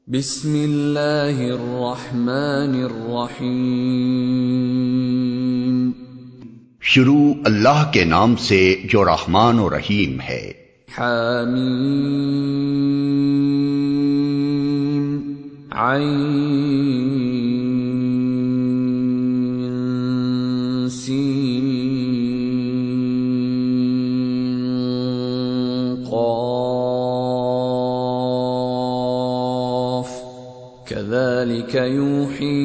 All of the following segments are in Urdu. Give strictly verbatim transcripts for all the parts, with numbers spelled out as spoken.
بسم اللہ الرحمن الرحیم۔ شروع اللہ کے نام سے جو رحمان و رحیم ہے۔ حامیم عین سین قاف كذلك يوحي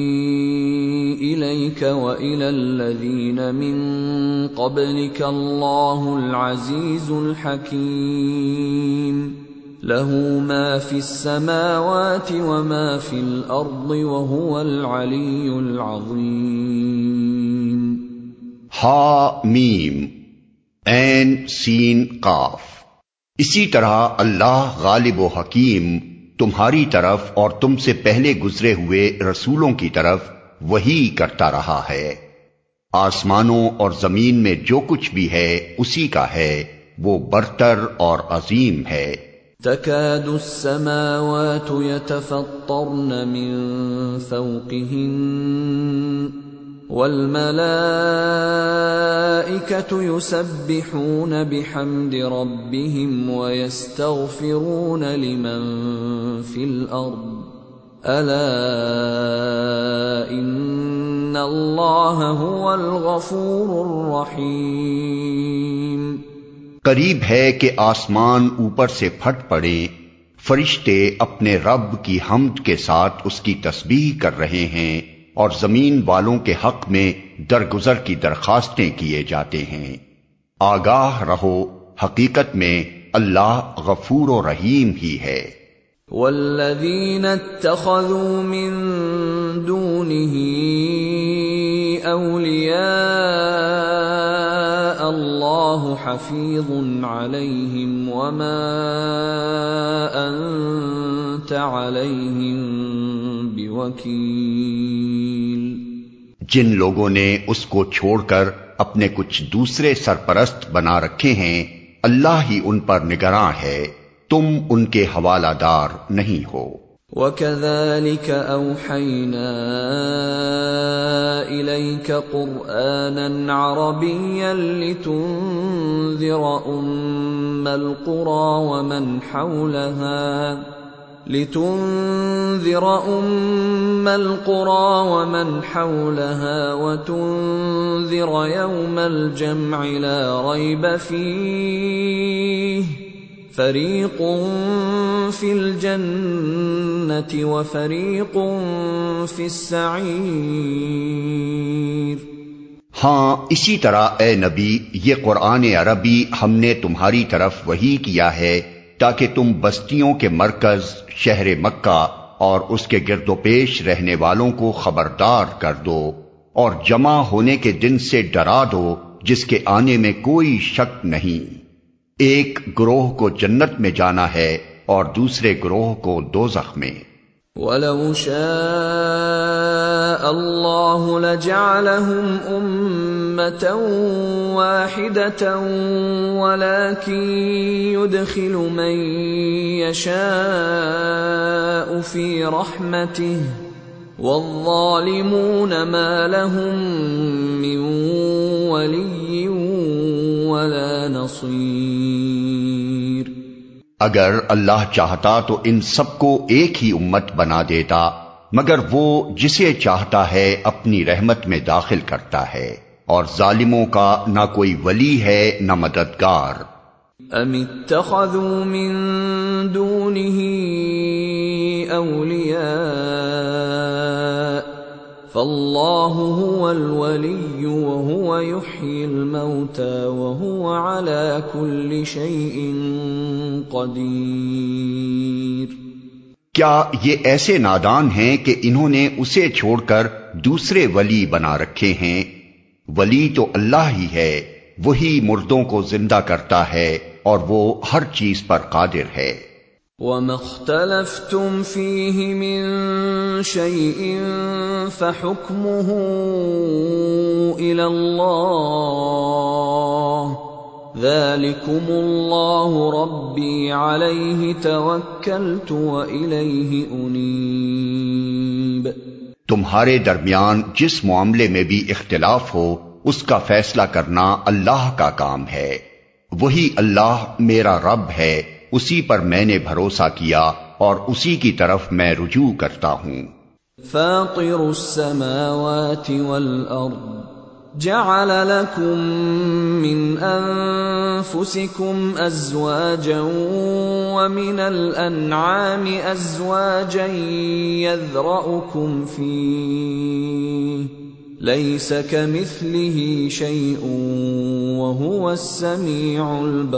إليك وإلى الذين من قبلك الله العزيز الحكيم له ما في السماوات وما في الأرض وهو العلي العظيم۔ ہا میم عین سین قاف۔ اسی طرح اللہ غالب و حکیم تمہاری طرف اور تم سے پہلے گزرے ہوئے رسولوں کی طرف وحی کرتا رہا ہے۔ آسمانوں اور زمین میں جو کچھ بھی ہے اسی کا ہے، وہ برتر اور عظیم ہے۔ تكاد السماوات يتفطرن من فوقهن والملائكة يسبحون بحمد ربهم ويستغفرون لمن في الأرض ألا إن الله هو الغفور الرحيم۔ قریب ہے کہ آسمان اوپر سے پھٹ پڑے، فرشتے اپنے رب کی حمد کے ساتھ اس کی تسبیح کر رہے ہیں اور زمین والوں کے حق میں درگزر کی درخواستیں کیے جاتے ہیں۔ آگاہ رہو، حقیقت میں اللہ غفور و رحیم ہی ہے۔ والذین اتخذوا من دونه اولیاء اللہ حفیظ علیہم وما انت علیہم بوکیل۔ جن لوگوں نے اس کو چھوڑ کر اپنے کچھ دوسرے سرپرست بنا رکھے ہیں، اللہ ہی ان پر نگراں ہے، تم ان کے حوالہ دار نہیں ہو۔ وَكَذَلِكَ أَوْحَيْنَا إِلَيْكَ قُرْآنًا عَرَبِيًّا لِتُنذِرَ أُمَّ الْقُرَى وَمَنْ حَوْلَهَا لِتُنذِرَ أُمَّ الْقُرَى وَمَنْ حَوْلَهَا وَتُنذِرَ يَوْمَ الْجَمْعِ لَا رَيْبَ فِيهِ فَرِيقٌ فِي الْجَنَّةِ وَفَرِيقٌ فِي السَّعِيرِ۔ ہاں اسی طرح اے نبی، یہ قرآن عربی ہم نے تمہاری طرف وحی کیا ہے تاکہ تم بستیوں کے مرکز شہر مکہ اور اس کے گرد و پیش رہنے والوں کو خبردار کر دو اور جمع ہونے کے دن سے ڈرا دو جس کے آنے میں کوئی شک نہیں۔ ایک گروہ کو جنت میں جانا ہے اور دوسرے گروہ کو دوزخ میں۔ وَلَوْ شَاءَ اللَّهُ لَجَعَلَهُمْ أُمَّةً وَاحِدَةً وَلَكِنْ يُدْخِلُ مَن يَشَاءُ فِي رَحْمَتِهِ وَالظَّالِمُونَ مَا لَهُم مِّن وَلِيٍّ وَلَا نَصِيرٍ۔ اگر اللہ چاہتا تو ان سب کو ایک ہی امت بنا دیتا، مگر وہ جسے چاہتا ہے اپنی رحمت میں داخل کرتا ہے، اور ظالموں کا نہ کوئی ولی ہے نہ مددگار۔ ام اتخذوا من دونه اولیاء فاللہ هو الولی وهو يحيي الموتى وهو على كل شيء قدیر۔ کیا یہ ایسے نادان ہیں کہ انہوں نے اسے چھوڑ کر دوسرے ولی بنا رکھے ہیں؟ ولی تو اللہ ہی ہے، وہی مردوں کو زندہ کرتا ہے اور وہ ہر چیز پر قادر ہے۔ وَمَا اخْتَلَفْتُمْ فِيهِ مِنْ شَيْءٍ فَحُكْمُهُ إِلَى اللَّهِ ذلكم الله ربي عليه توكلت وإليه أنيب۔ تمہارے درمیان جس معاملے میں بھی اختلاف ہو اس کا فیصلہ کرنا اللہ کا کام ہے، وہی اللہ میرا رب ہے، اسی پر میں نے بھروسہ کیا اور اسی کی طرف میں رجوع کرتا ہوں۔ فاطر السماوات والأرض جعل لكم من أنفسكم أزواجا ومن الأنعام أزواجا يذرأكم فيه ليس كمثله شيء وهو السميع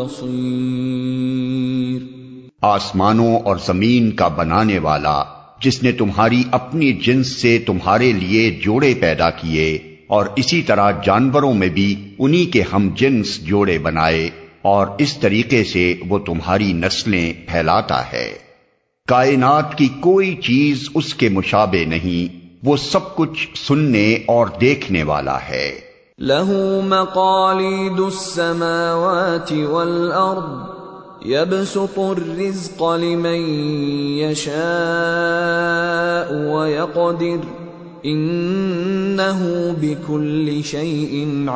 البصير۔ آسمانوں اور زمین کا بنانے والا، جس نے تمہاری اپنی جنس سے تمہارے لیے جوڑے پیدا کیے اور اسی طرح جانوروں میں بھی انہی کے ہم جنس جوڑے بنائے، اور اس طریقے سے وہ تمہاری نسلیں پھیلاتا ہے۔ کائنات کی کوئی چیز اس کے مشابہ نہیں، وہ سب کچھ سننے اور دیکھنے والا ہے۔ لہ مقالید السماوات والارض يبسط الرزق لمن يشاء ويقدر انه بكل شيء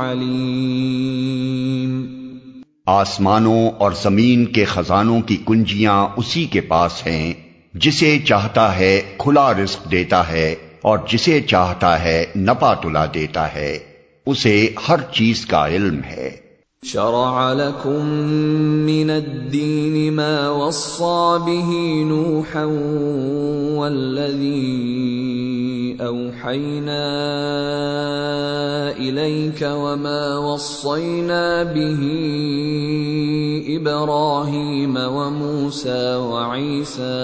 عليم۔ آسمانوں اور زمین کے خزانوں کی کنجیاں اسی کے پاس ہیں، جسے چاہتا ہے کھلا رزق دیتا ہے اور جسے چاہتا ہے نپا تلا دیتا ہے، اسے ہر چیز کا علم ہے۔ شرع لكم من الدين ما وصى به نوحا والذي أوحينا إليك وما وصينا به إبراهيم وموسى وعيسى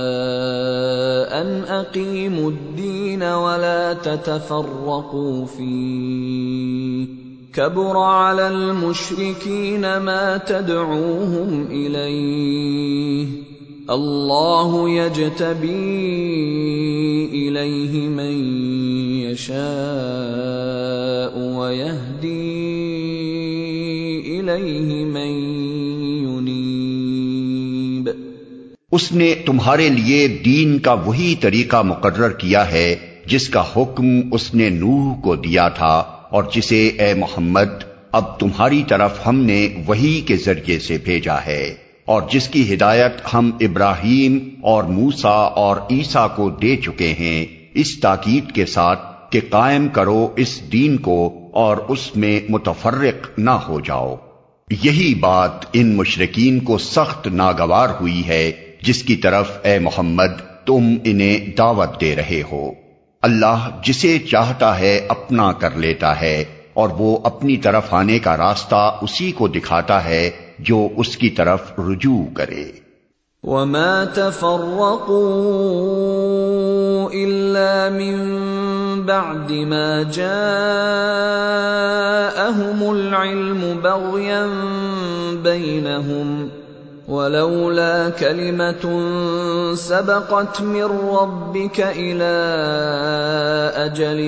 أن أقيموا الدين ولا تتفرقوا فيه كبر على المشركين ما تدعوهم إليه الله يجتبي إليه من يشاء ويهدي إليه من ينيب۔ اس نے تمہارے لیے دین کا وہی طریقہ مقرر کیا ہے جس کا حکم اس نے نوح کو دیا تھا، اور جسے اے محمد اب تمہاری طرف ہم نے وحی کے ذریعے سے بھیجا ہے، اور جس کی ہدایت ہم ابراہیم اور موسیٰ اور عیسیٰ کو دے چکے ہیں، اس تاکید کے ساتھ کہ قائم کرو اس دین کو اور اس میں متفرق نہ ہو جاؤ۔ یہی بات ان مشرکین کو سخت ناگوار ہوئی ہے جس کی طرف اے محمد تم انہیں دعوت دے رہے ہو۔ اللہ جسے چاہتا ہے اپنا کر لیتا ہے، اور وہ اپنی طرف آنے کا راستہ اسی کو دکھاتا ہے جو اس کی طرف رجوع کرے۔ وما تفرقوا الا من بعد ما جاءهم العلم بغيا بينهم ولولا كلمة سبقت من ربك إلى أجل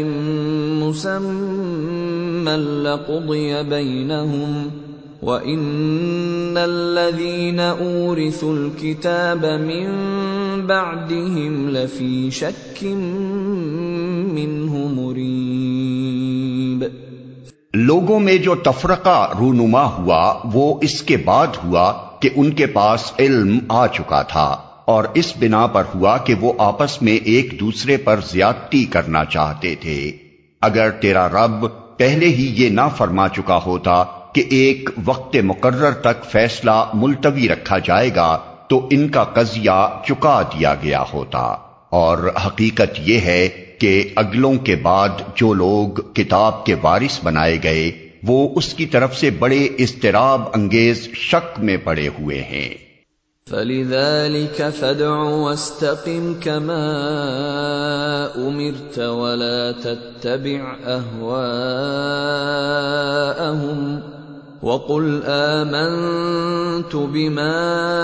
مسمى لقضي بينهم وَإِنَّ الَّذِينَ أُورِثُوا الْكِتَابَ مِن بَعْدِهِمْ لَفِي شَكٍّ مِّنْهُ مُرِيبٍ۔ لوگوں میں جو تفرقہ رونما ہوا وہ اس کے بعد ہوا کہ ان کے پاس علم آ چکا تھا، اور اس بنا پر ہوا کہ وہ آپس میں ایک دوسرے پر زیادتی کرنا چاہتے تھے۔ اگر تیرا رب پہلے ہی یہ نہ فرما چکا ہوتا کہ ایک وقت مقرر تک فیصلہ ملتوی رکھا جائے گا تو ان کا قضیہ چکا دیا گیا ہوتا، اور حقیقت یہ ہے کہ اگلوں کے بعد جو لوگ کتاب کے وارث بنائے گئے وہ اس کی طرف سے بڑے اضطراب انگیز شک میں پڑے ہوئے ہیں۔ فَلِذَلِكَ فَادْعُ وَاسْتَقِمْ كَمَا أُمِرْتَ وَلَا تَتَّبِعْ أَهْوَاءَهُمْ وَقُلْ آمَنْتُ بِمَا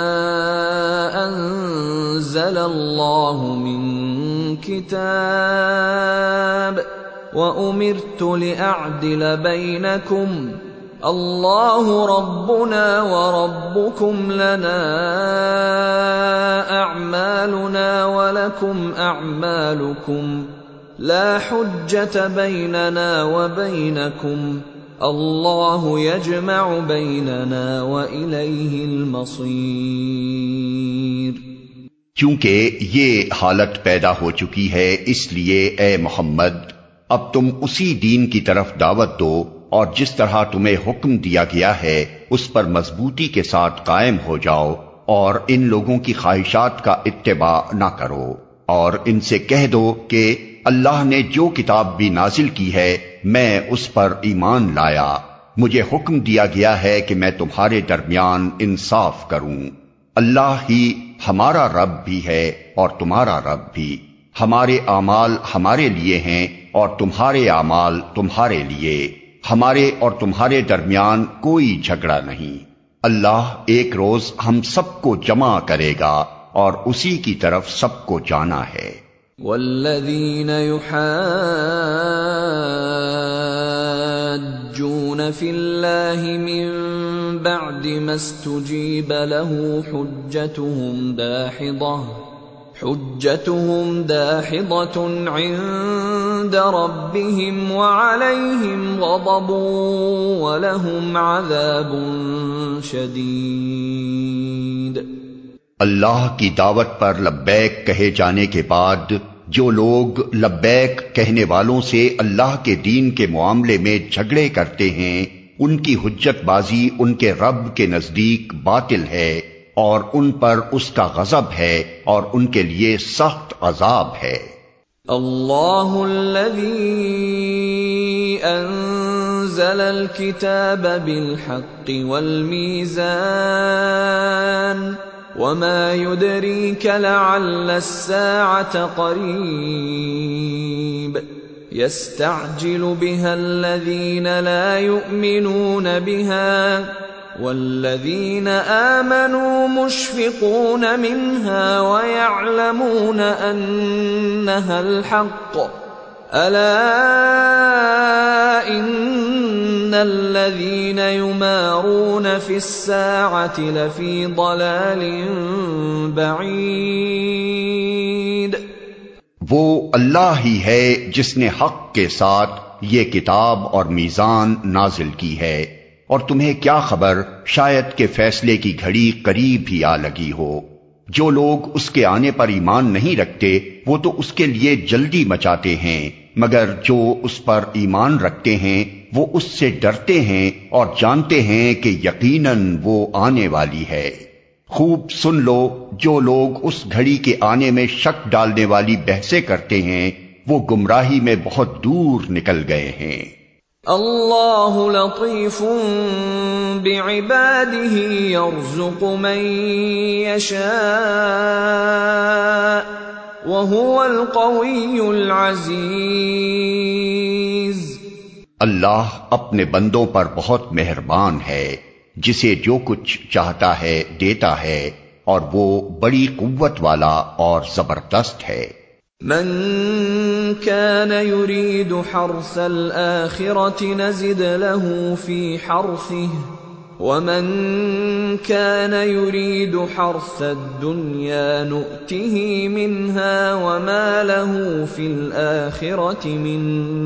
أَنزَلَ اللَّهُ مِنْ كِتَابٍ وَأُمِرْتُ لِأَعْدِلَ بَيْنَكُمْ اللہ ربنا وربکم لنا اعمالنا ولکم اعمالکم لا حجة بیننا وبینکم اللہ یجمع بیننا وإلیہ المصیر۔ چونکہ یہ حالت پیدا ہو چکی ہے، اس لیے اے محمد اب تم اسی دین کی طرف دعوت دو اور جس طرح تمہیں حکم دیا گیا ہے اس پر مضبوطی کے ساتھ قائم ہو جاؤ، اور ان لوگوں کی خواہشات کا اتباع نہ کرو، اور ان سے کہہ دو کہ اللہ نے جو کتاب بھی نازل کی ہے میں اس پر ایمان لایا، مجھے حکم دیا گیا ہے کہ میں تمہارے درمیان انصاف کروں، اللہ ہی ہمارا رب بھی ہے اور تمہارا رب بھی، ہمارے اعمال ہمارے لیے ہیں اور تمہارے اعمال تمہارے لیے، ہمارے اور تمہارے درمیان کوئی جھگڑا نہیں، اللہ ایک روز ہم سب کو جمع کرے گا اور اسی کی طرف سب کو جانا ہے۔ والذین یحاجون فی اللہ من بعد ما استجیب له حجتهم داحضة حجتهم داحضة عند ربهم وعليهم غضب ولهم عذاب شدید۔ اللہ کی دعوت پر لبیک کہے جانے کے بعد جو لوگ لبیک کہنے والوں سے اللہ کے دین کے معاملے میں جھگڑے کرتے ہیں ان کی حجت بازی ان کے رب کے نزدیک باطل ہے اور ان پر اس کا غضب ہے اور ان کے لیے سخت عذاب ہے۔ اللہ الذی انزل الکتاب بالحق والمیزان وما يدريك لعل الساعة قريب يستعجل بها الذين لا يؤمنون بها والذين آمنوا مشفقون منها ويعلمون أنها الحق ألا إن الذين يمارون في الساعة لفي ضلال بعيد۔ وہ اللہ ہی ہے جس نے حق کے ساتھ یہ کتاب اور میزان نازل کی ہے، اور تمہیں کیا خبر شاید کہ فیصلے کی گھڑی قریب ہی آ لگی ہو۔ جو لوگ اس کے آنے پر ایمان نہیں رکھتے وہ تو اس کے لیے جلدی مچاتے ہیں، مگر جو اس پر ایمان رکھتے ہیں وہ اس سے ڈرتے ہیں اور جانتے ہیں کہ یقیناً وہ آنے والی ہے۔ خوب سن لو، جو لوگ اس گھڑی کے آنے میں شک ڈالنے والی بحثیں کرتے ہیں وہ گمراہی میں بہت دور نکل گئے ہیں۔ اللہ لطیف بعباده یرزق من یشاء وهو القوی العزیز۔ اللہ اپنے بندوں پر بہت مہربان ہے، جسے جو کچھ چاہتا ہے دیتا ہے، اور وہ بڑی قوت والا اور زبردست ہے۔ من كان يريد حرث الآخرة نزد له في حرثه ومن كان يريد حرث الدنيا نؤته منها وما له في الآخرة من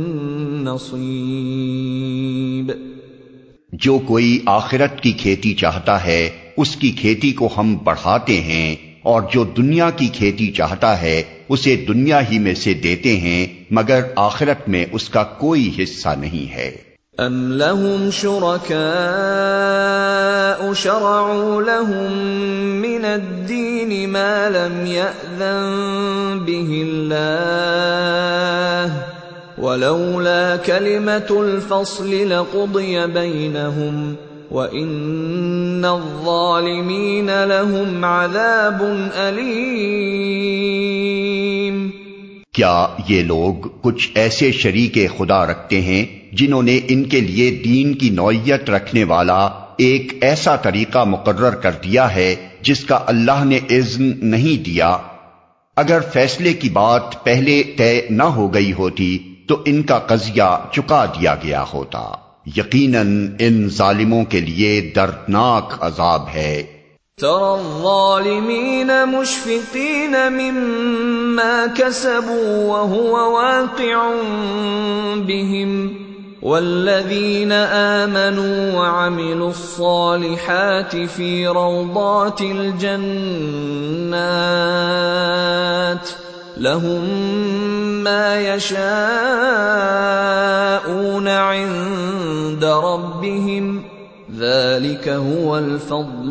نصيب۔ جو کوئی آخرت کی کھیتی چاہتا ہے اس کی کھیتی کو ہم بڑھاتے ہیں، اور جو دنیا کی کھیتی چاہتا ہے اسے دنیا ہی میں سے دیتے ہیں، مگر آخرت میں اس کا کوئی حصہ نہیں ہے۔ ام لهم شركاء شرعوا لهم من الدين ما لم يأذن به الله ولولا كلمة الفصل لقضي بينهم وَإِنَّ الظَّالِمِينَ لَهُمْ عَذَابٌ أَلِيمٌ۔ کیا یہ لوگ کچھ ایسے شریک خدا رکھتے ہیں جنہوں نے ان کے لیے دین کی نوعیت رکھنے والا ایک ایسا طریقہ مقرر کر دیا ہے جس کا اللہ نے اذن نہیں دیا؟ اگر فیصلے کی بات پہلے طے نہ ہو گئی ہوتی تو ان کا قضیہ چکا دیا گیا ہوتا، یقیناً ان ظالموں کے لیے دردناک عذاب ہے۔ ترى الظالمين مشفقين مما كسبوا وهو واقع بهم والذين آمنوا وعملوا الصالحات في روضات الجنات لهم ما يشاءون عند ربهم ذلك هو الفضل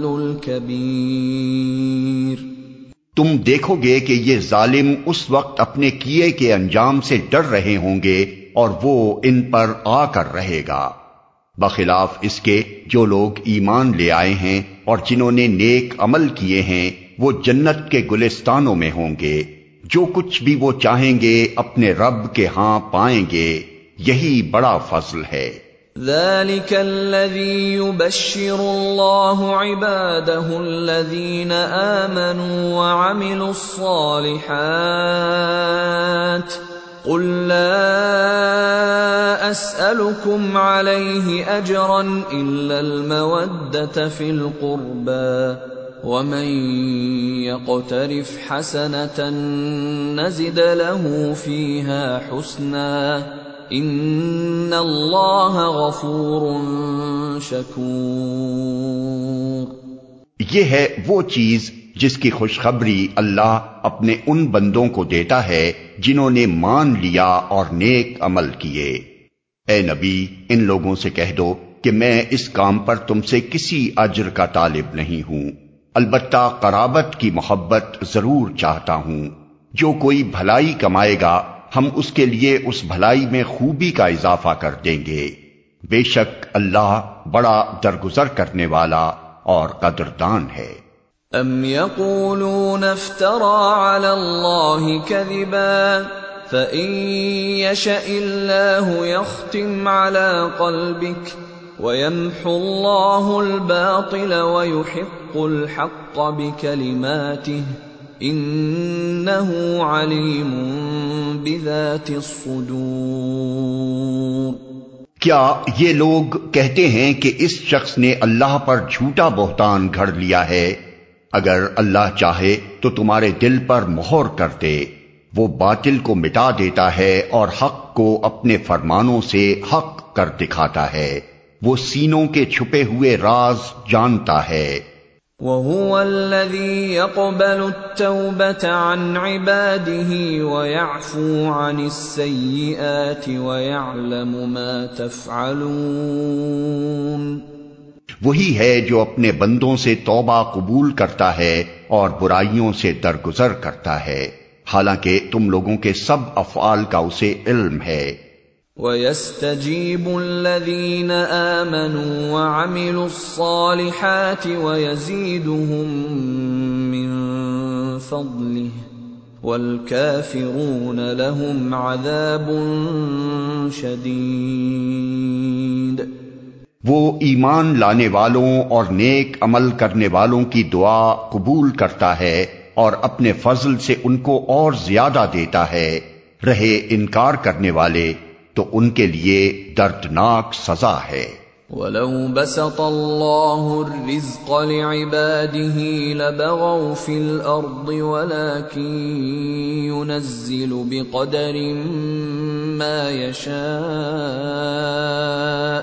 الكبير۔ تم دیکھو گے کہ یہ ظالم اس وقت اپنے کیے کے انجام سے ڈر رہے ہوں گے اور وہ ان پر آ کر رہے گا، بخلاف اس کے جو لوگ ایمان لے آئے ہیں اور جنہوں نے نیک عمل کیے ہیں وہ جنت کے گلستانوں میں ہوں گے، جو کچھ بھی وہ چاہیں گے اپنے رب کے ہاں پائیں گے، یہی بڑا فضل ہے۔ ذلك الذي يبشر الله عباده الذين آمنوا وعملوا الصالحات قل لا أسألكم عليه أجرا إلا المودة في القربى ومن يقترف حسنة نزد له فيها حسنا ان اللہ غفور شکور۔ یہ ہے وہ چیز جس کی خوشخبری اللہ اپنے ان بندوں کو دیتا ہے جنہوں نے مان لیا اور نیک عمل کیے۔ اے نبی، ان لوگوں سے کہہ دو کہ میں اس کام پر تم سے کسی اجر کا طالب نہیں ہوں، البتہ قرابت کی محبت ضرور چاہتا ہوں۔ جو کوئی بھلائی کمائے گا ہم اس کے لیے اس بھلائی میں خوبی کا اضافہ کر دیں گے، بے شک اللہ بڑا درگزر کرنے والا اور قدردان ہے۔ ام یقولون افترى على الله كذبا فإن يشأ الله يختم على قلبك ويمحو الله الباطل ويحق الحق بكلماته انہ علیم بذات الصدور۔ کیا یہ لوگ کہتے ہیں کہ اس شخص نے اللہ پر جھوٹا بہتان گھڑ لیا ہے؟ اگر اللہ چاہے تو تمہارے دل پر مہر کر دے، وہ باطل کو مٹا دیتا ہے اور حق کو اپنے فرمانوں سے حق کر دکھاتا ہے، وہ سینوں کے چھپے ہوئے راز جانتا ہے۔ وَهُوَ الَّذِي يَقْبَلُ التَّوْبَةَ عَنْ عِبَادِهِ وَيَعْفُو عَنِ السَّيِّئَاتِ وَيَعْلَمُ مَا تَفْعَلُونَ۔ وہی ہے جو اپنے بندوں سے توبہ قبول کرتا ہے اور برائیوں سے درگزر کرتا ہے، حالانکہ تم لوگوں کے سب افعال کا اسے علم ہے۔ وَيَسْتَجِيبُ الَّذِينَ آمَنُوا وَعَمِلُوا الصَّالِحَاتِ وَيَزِيدُهُم مِّن فَضْلِهِ وَالْكَافِرُونَ لَهُمْ عَذَابٌ شَدِيدٌ۔ وہ ایمان لانے والوں اور نیک عمل کرنے والوں کی دعا قبول کرتا ہے اور اپنے فضل سے ان کو اور زیادہ دیتا ہے، رہے انکار کرنے والے تو ان کے لیے دردناک سزا ہے۔ وَلَوْ بَسَطَ اللَّهُ الرِّزْقَ لِعِبَادِهِ لَبَغَوْا فِي الْأَرْضِ وَلَكِن يُنَزِّلُ بِقَدَرٍ مَّا يَشَاءُ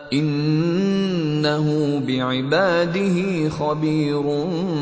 إِنَّهُ بِعِبَادِهِ خَبِيرٌ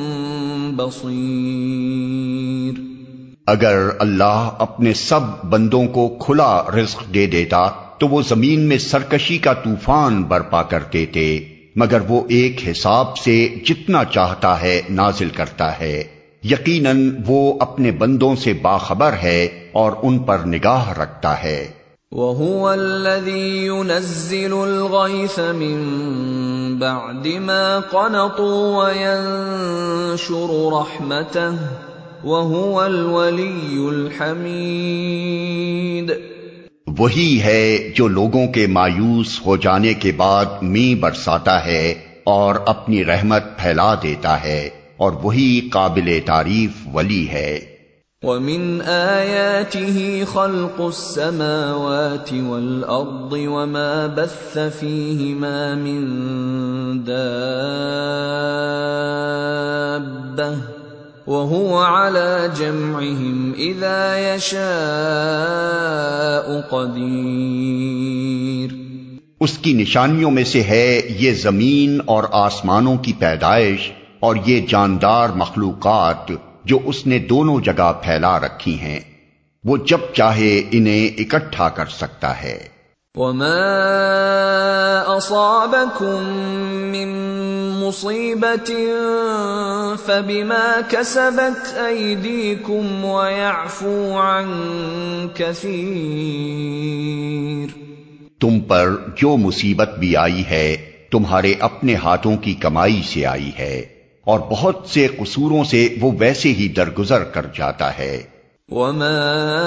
بَصِيرٌ۔ اگر اللہ اپنے سب بندوں کو کھلا رزق دے دیتا تو وہ زمین میں سرکشی کا طوفان برپا کر دیتے، مگر وہ ایک حساب سے جتنا چاہتا ہے نازل کرتا ہے، یقیناً وہ اپنے بندوں سے باخبر ہے اور ان پر نگاہ رکھتا ہے۔ وَهُوَ الَّذِي يُنَزِّلُ الْغَيْثَ مِن بَعْدِ مَا قَنَطُوا وَيَنشُرُ رَحْمَتَهُ وَهُوَ الْوَلِيُّ الْحَمِيدُ۔ وہی ہے جو لوگوں کے مایوس ہو جانے کے بعد مینہ برساتا ہے اور اپنی رحمت پھیلا دیتا ہے، اور وہی قابل تعریف ولی ہے۔ وَمِنْ آيَاتِهِ خَلْقُ السَّمَاوَاتِ وَالْأَرْضِ وَمَا بَثَّ فِيهِمَا مِنْ دَابَّةٍ وَهُوَ عَلَى جَمْعِهِمْ إِذَا يَشَاءُ قَدِيرٌ۔ اس کی نشانیوں میں سے ہے یہ زمین اور آسمانوں کی پیدائش اور یہ جاندار مخلوقات جو اس نے دونوں جگہ پھیلا رکھی ہیں، وہ جب چاہے انہیں اکٹھا کر سکتا ہے۔ وَمَا أَصَابَكُم مِّن مُّصِيبَةٍ فَبِمَا كَسَبَتْ أَيْدِيكُمْ وَيَعْفُو عَن كَثِيرٍ۔ تم پر جو مصیبت بھی آئی ہے تمہارے اپنے ہاتھوں کی کمائی سے آئی ہے، اور بہت سے قصوروں سے وہ ویسے ہی درگزر کر جاتا ہے۔ وَمَا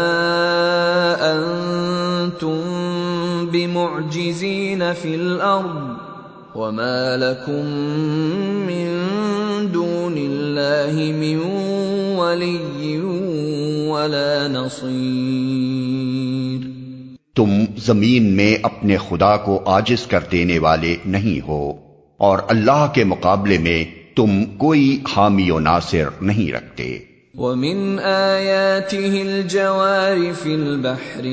أَنتُم بِمُعْجِزِينَ فِي الْأَرْضِ وَمَا لَكُم مِّن دُونِ اللَّهِ مِن وَلِيٍّ وَلَا نَصِيرٍ۔ تم زمین میں اپنے خدا کو عاجز کر دینے والے نہیں ہو، اور اللہ کے مقابلے میں تم کوئی حامی و ناصر نہیں رکھتے۔ وَمِنْ آيَاتِهِ الْجَوَارِ فِي الْبَحْرِ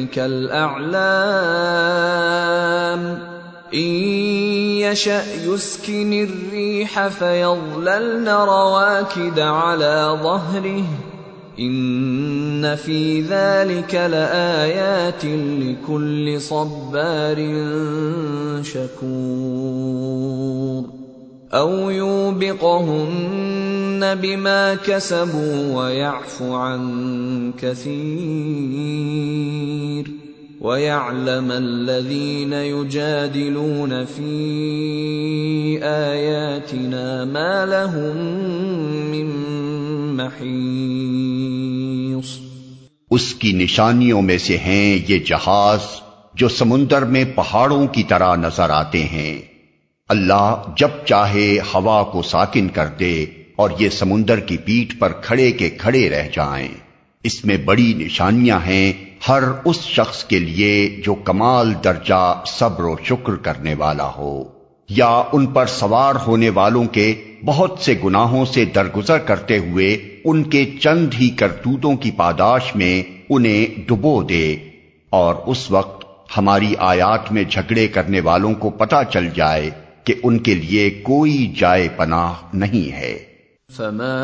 كَالْأَعْلَامِ إِنْ يَشَأْ يُسْكِنِ الرِّيحَ فَيَظْلَلْنَ رَوَاكِدَ عَلَى ظَهْرِهِ إِنَّ فِي ذَلِكَ لَآيَاتٍ لِكُلِّ صَبَّارٍ شَكُورٍ۔ أَوْ يُوبِقْهُنَّ بِمَا كَسَبُوا وَيَعْفُ عَن كَثِيرٍ وَيَعْلَمَ الَّذِينَ يُجَادِلُونَ فِي آيَاتِنَا مَا لَهُم مِّن محیص۔ اس کی نشانیوں میں سے ہیں یہ جہاز جو سمندر میں پہاڑوں کی طرح نظر آتے ہیں۔ اللہ جب چاہے ہوا کو ساکن کر دے اور یہ سمندر کی پیٹھ پر کھڑے کے کھڑے رہ جائیں۔ اس میں بڑی نشانیاں ہیں ہر اس شخص کے لیے جو کمال درجہ صبر و شکر کرنے والا ہو، یا ان پر سوار ہونے والوں کے بہت سے گناہوں سے درگزر کرتے ہوئے ان کے چند ہی کرتوتوں کی پاداش میں انہیں ڈبو دے، اور اس وقت ہماری آیات میں جھگڑے کرنے والوں کو پتہ چل جائے کہ ان کے لیے کوئی جائے پناہ نہیں ہے۔ فَمَا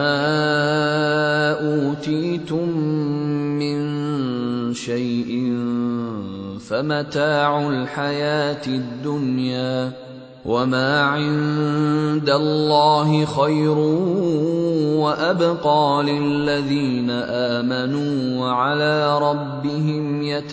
أُوتِيتُم مِّن شَيْءٍ فَمَتَاعُ الْحَيَاةِ الدُّنْيَا وَمَا عِندَ اللَّهِ خَيْرٌ وَأَبْقَىٰ لِلَّذِينَ آمَنُوا وَعَلَىٰ رَبِّهِمْ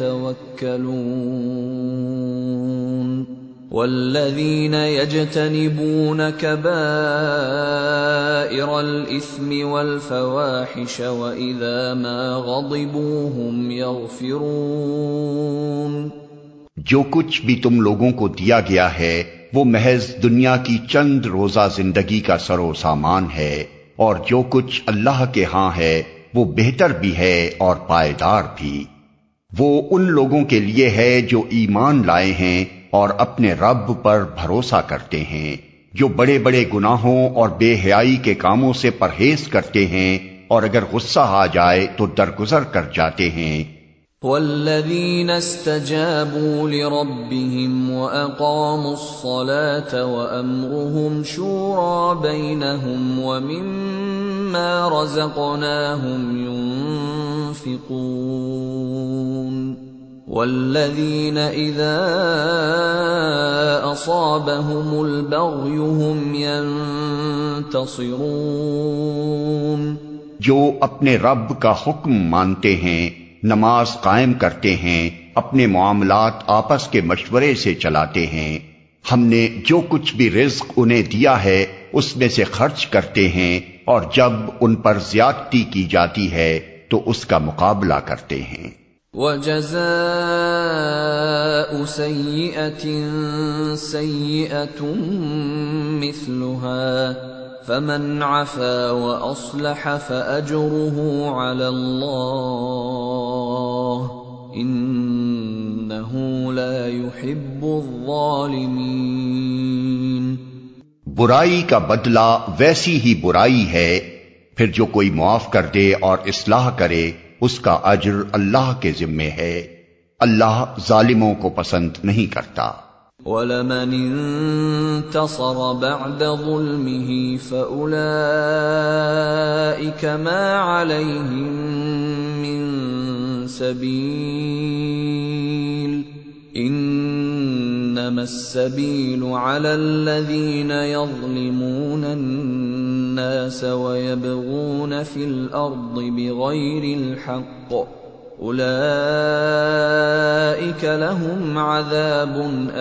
يَتَوَكَّلُونَ۔ وَالَّذِينَ يَجْتَنِبُونَ كَبَائِرَ الْإِثْمِ وَالْفَوَاحِشَ وَإِذَا مَا غَضِبُوا هُمْ يَغْفِرُونَ۔ جو کچھ بھی تم لوگوں کو دیا گیا ہے وہ محض دنیا کی چند روزہ زندگی کا سر و سامان ہے، اور جو کچھ اللہ کے ہاں ہے وہ بہتر بھی ہے اور پائیدار بھی۔ وہ ان لوگوں کے لیے ہے جو ایمان لائے ہیں اور اپنے رب پر بھروسہ کرتے ہیں، جو بڑے بڑے گناہوں اور بے حیائی کے کاموں سے پرہیز کرتے ہیں، اور اگر غصہ آ جائے تو درگزر کر جاتے ہیں۔ وَالَّذِينَ اسْتَجَابُوا لِرَبِّهِمْ وَأَقَامُوا الصَّلَاةَ وَأَمْرُهُمْ شُورَىٰ بَيْنَهُمْ وَمِمَّا رَزَقْنَاهُمْ يُنفِقُونَ۔ وَالَّذِينَ إِذَا أَصَابَهُمُ الْبَغْيُ هُمْ يَنتَصِرُونَ۔ جو اپنے رب کا حکم مانتے ہیں، نماز قائم کرتے ہیں، اپنے معاملات آپس کے مشورے سے چلاتے ہیں، ہم نے جو کچھ بھی رزق انہیں دیا ہے اس میں سے خرچ کرتے ہیں، اور جب ان پر زیادتی کی جاتی ہے تو اس کا مقابلہ کرتے ہیں۔ وَجَزَاءُ سَيِّئَةٍ سَيِّئَةٌ مِثْلُهَا فمن عفا وأصلح فأجره على الله إنه لا يحب الظالمين۔ برائی کا بدلہ ویسی ہی برائی ہے، پھر جو کوئی معاف کر دے اور اصلاح کرے اس کا اجر اللہ کے ذمے ہے، اللہ ظالموں کو پسند نہیں کرتا۔ وَلَمَنِ انتصر بعد ظلمه فأولئك ما عليهم من سبيل إنما السبيل على الذين يظلمون الناس ويبغون في الأرض بغير الحق أولئك لهم عذاب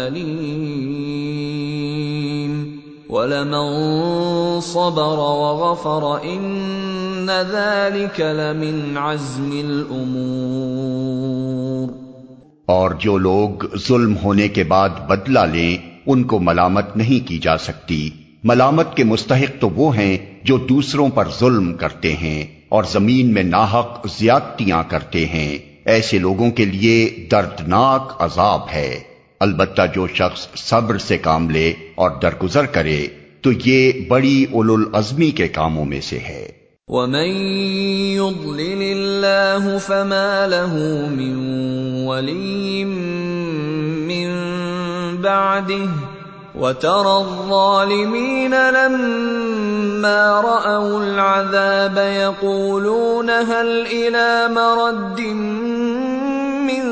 أليم وَلَمَن صَبَرَ وَغَفَرَ إِنَّ ذَلِكَ لَمِنْ عَزْمِ الْأُمُورِ۔ اور جو لوگ ظلم ہونے کے بعد بدلہ لیں ان کو ملامت نہیں کی جا سکتی، ملامت کے مستحق تو وہ ہیں جو دوسروں پر ظلم کرتے ہیں اور زمین میں ناحق زیادتیاں کرتے ہیں، ایسے لوگوں کے لیے دردناک عذاب ہے۔ البتہ جو شخص صبر سے کام لے اور درگزر کرے تو یہ بڑی اولو العزمی کے کاموں میں سے ہے۔ وَمَن يُضْلِلِ اللَّهُ فَمَا لَهُ مِن وَلِيٍّ مِّن بَعْدِهِ وَتَرَى الظَّالِمِينَ لَمَّا رَأَوُا الْعَذَابَ يَقُولُونَ هَلْ إِلَىٰ مَرَدٍّ مِّن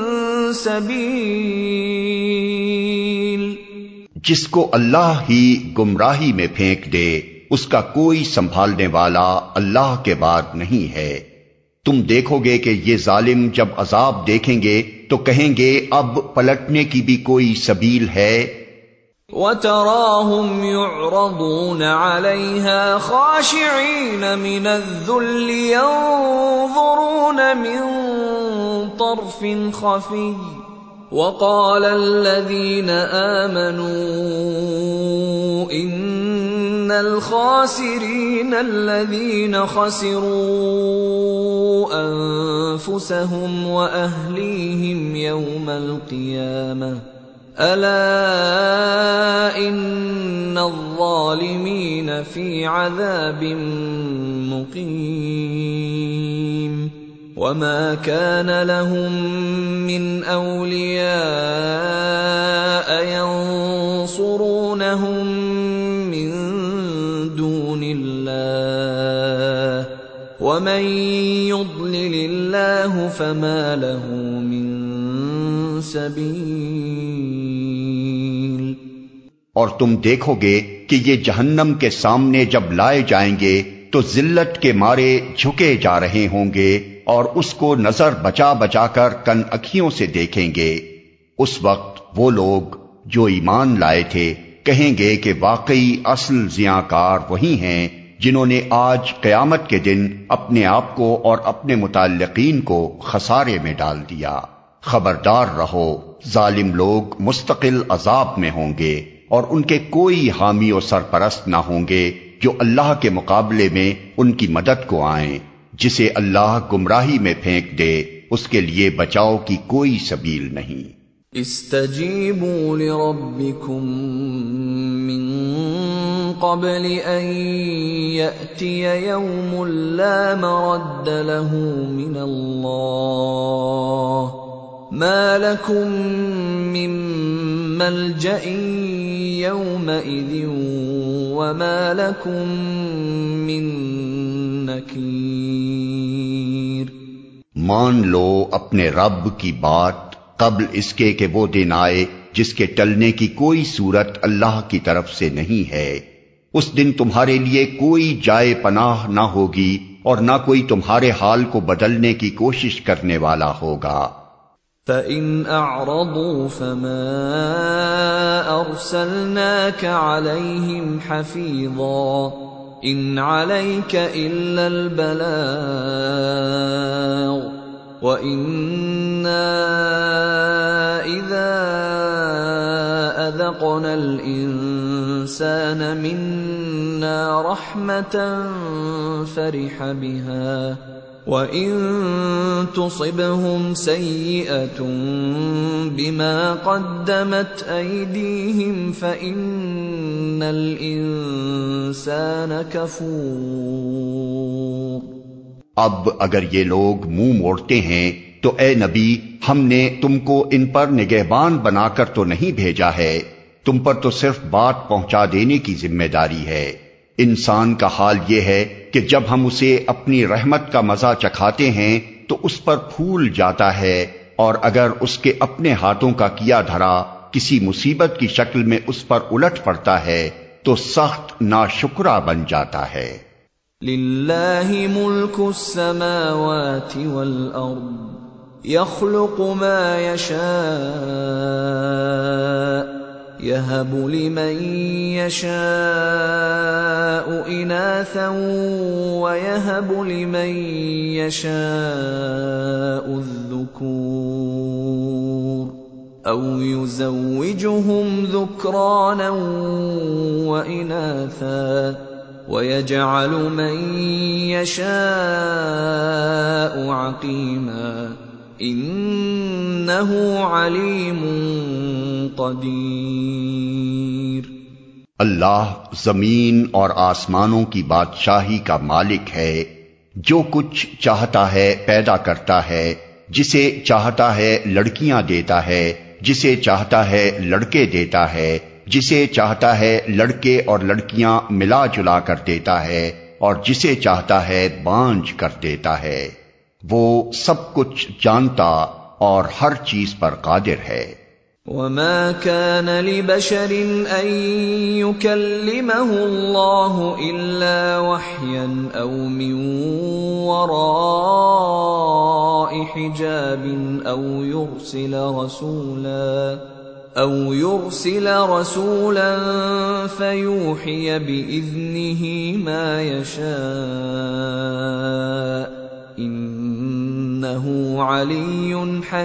سَبِيلٍ۔ جس کو اللہ ہی گمراہی میں پھینک دے اس کا کوئی سنبھالنے والا اللہ کے بعد نہیں ہے۔ تم دیکھو گے کہ یہ ظالم جب عذاب دیکھیں گے تو کہیں گے اب پلٹنے کی بھی کوئی سبیل ہے؟ وَتَرَاهُمْ يُعْرَضُونَ عَلَيْهَا خَاشِعِينَ مِنَ الذُّلِّ يَنظُرُونَ مِن طَرْفٍ خَفِيٍّ وَقَالَ الَّذِينَ آمَنُوا إِنَّ الْخَاسِرِينَ الَّذِينَ خَسِرُوا أَنفُسَهُمْ وَأَهْلِيهِمْ يَوْمَ الْقِيَامَةِ أَلَا إِنَّ الظَّالِمِينَ فِي عَذَابٍ مُقِيمٍ وَمَا كَانَ لَهُم مِّنْ أَوْلِيَاءَ يَنصُرُونَهُم مِّن دُونِ اللَّهِ وَمَن يُضْلِلِ اللَّهُ فَمَا لَهُ مِن سَبِيلٍ۔ اور تم دیکھو گے کہ یہ جہنم کے سامنے جب لائے جائیں گے تو ذلت کے مارے جھکے جا رہے ہوں گے اور اس کو نظر بچا بچا کر کن اکھیوں سے دیکھیں گے۔ اس وقت وہ لوگ جو ایمان لائے تھے کہیں گے کہ واقعی اصل زیاں-کار وہی ہیں جنہوں نے آج قیامت کے دن اپنے آپ کو اور اپنے متعلقین کو خسارے میں ڈال دیا۔ خبردار رہو، ظالم لوگ مستقل عذاب میں ہوں گے اور ان کے کوئی حامی و سرپرست نہ ہوں گے جو اللہ کے مقابلے میں ان کی مدد کو آئیں۔ جسے اللہ گمراہی میں پھینک دے اس کے لیے بچاؤ کی کوئی سبیل نہیں۔ استجیبوا لربکم من قبل ان یأتی یوم لا مرد له من اللہ ما لکم من ملجأ یومئذ وما لکم من نکیر۔ مان لو اپنے رب کی بات قبل اس کے کہ وہ دن آئے جس کے ٹلنے کی کوئی صورت اللہ کی طرف سے نہیں ہے۔ اس دن تمہارے لیے کوئی جائے پناہ نہ ہوگی اور نہ کوئی تمہارے حال کو بدلنے کی کوشش کرنے والا ہوگا۔ فَإِنْ أَعْرَضُوا فَمَا أَرْسَلْنَاكَ عَلَيْهِمْ حَفِيظًا إِنْ عَلَيْكَ إِلَّا الْبَلَاغُ وَإِنَّا إِذَا أَذَقْنَا الْإِنسَانَ مِنَّا رَحْمَةً فَرِحَ بِهَا وَإِن تُصِبْهُمْ سَيِّئَةٌ بِمَا قَدَّمَتْ أَيْدِيهِمْ فَإِنَّ الْإِنسَانَ كَفُورٌ۔ اب اگر یہ لوگ منہ موڑتے ہیں تو اے نبی، ہم نے تم کو ان پر نگہبان بنا کر تو نہیں بھیجا ہے، تم پر تو صرف بات پہنچا دینے کی ذمہ داری ہے۔ انسان کا حال یہ ہے کہ جب ہم اسے اپنی رحمت کا مزہ چکھاتے ہیں تو اس پر پھول جاتا ہے، اور اگر اس کے اپنے ہاتھوں کا کیا دھرا کسی مصیبت کی شکل میں اس پر الٹ پڑتا ہے تو سخت ناشکرا بن جاتا ہے۔ لِلَّهِ مُلْكُ السَّمَاوَاتِ وَالْأَرْضِ يَخْلُقُ مَا يَشَاءُ يَهَبُ لِمَن يَشَاءُ إِنَاثًا وَيَهَبُ لِمَن يَشَاءُ الذُّكُورَ أَوْ يُزَوِّجُهُمْ ذُكْرَانًا وَإِنَاثًا وَيَجْعَلُ مَن يَشَاءُ عَقِيمًا إِنَّهُ عَلِيمٌ قدیر۔ اللہ زمین اور آسمانوں کی بادشاہی کا مالک ہے، جو کچھ چاہتا ہے پیدا کرتا ہے، جسے چاہتا ہے لڑکیاں دیتا ہے، جسے چاہتا ہے لڑکے دیتا ہے، جسے چاہتا ہے لڑکے اور لڑکیاں ملا جلا کر دیتا ہے، اور جسے چاہتا ہے بانجھ کر دیتا ہے۔ وہ سب کچھ جانتا اور ہر چیز پر قادر ہے۔ وَمَا كَانَ لِبَشَرٍ أَن يُكَلِّمَهُ اللَّهُ إِلَّا وَحْيًا أَوْ مِن وَرَاءِ حِجَابٍ أَوْ يُرْسِلَ رَسُولًا أَوْ يُرْسِلَ رَسُولًا فَيُوحِيَ بِإِذْنِهِ مَا يَشَاءُ إِنَّهُ عَلِيٌّ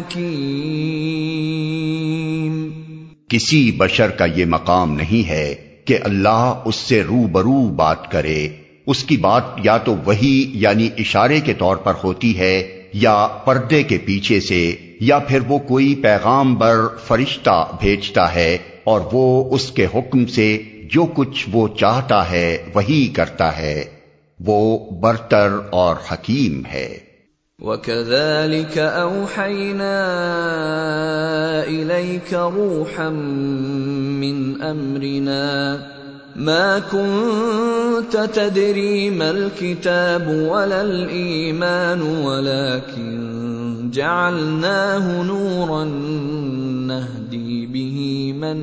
حَكِيمٌ۔ کسی بشر کا یہ مقام نہیں ہے کہ اللہ اس سے روبرو بات کرے، اس کی بات یا تو وحی یعنی اشارے کے طور پر ہوتی ہے یا پردے کے پیچھے سے، یا پھر وہ کوئی پیغامبر فرشتہ بھیجتا ہے اور وہ اس کے حکم سے جو کچھ وہ چاہتا ہے وہی کرتا ہے، وہ برتر اور حکیم ہے۔ وَكَذَلِكَ أَوْحَيْنَا إِلَيْكَ رُوحًا مِّنْ أَمْرِنَا مَا كُنْتَ تَدْرِي مَا الْكِتَابُ وَلَا الْإِيمَانُ وَلَكِنْ جَعَلْنَاهُ نُورًا نَهْدِي بِهِ مَن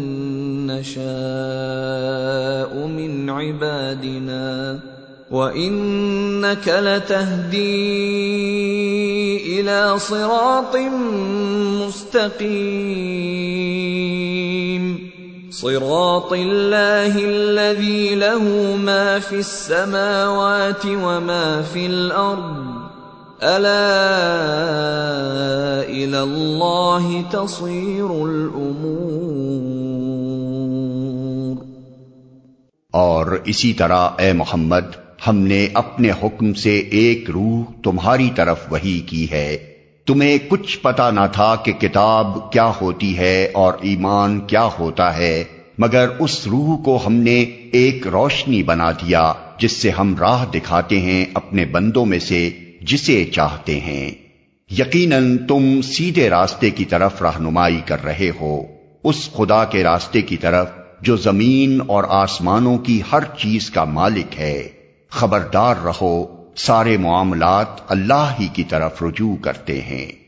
نَّشَاءُ مِنْ عِبَادِنَا وَإِنَّكَ لَتَهْدِي إِلَى صِرَاطٍ مُسْتَقِيمٍ صِرَاطِ اللَّهِ الَّذِي لَهُ مَا فِي السَّمَاوَاتِ وَمَا فِي الْأَرْضِ أَلَا إِلَى اللَّهِ تَصِيرُ الْأُمُورُ۔ اور اسی طرح اے محمد، ہم نے اپنے حکم سے ایک روح تمہاری طرف وحی کی ہے۔ تمہیں کچھ پتا نہ تھا کہ کتاب کیا ہوتی ہے اور ایمان کیا ہوتا ہے، مگر اس روح کو ہم نے ایک روشنی بنا دیا جس سے ہم راہ دکھاتے ہیں اپنے بندوں میں سے جسے چاہتے ہیں۔ یقیناً تم سیدھے راستے کی طرف رہنمائی کر رہے ہو، اس خدا کے راستے کی طرف جو زمین اور آسمانوں کی ہر چیز کا مالک ہے۔ خبردار رہو، سارے معاملات اللہ ہی کی طرف رجوع کرتے ہیں۔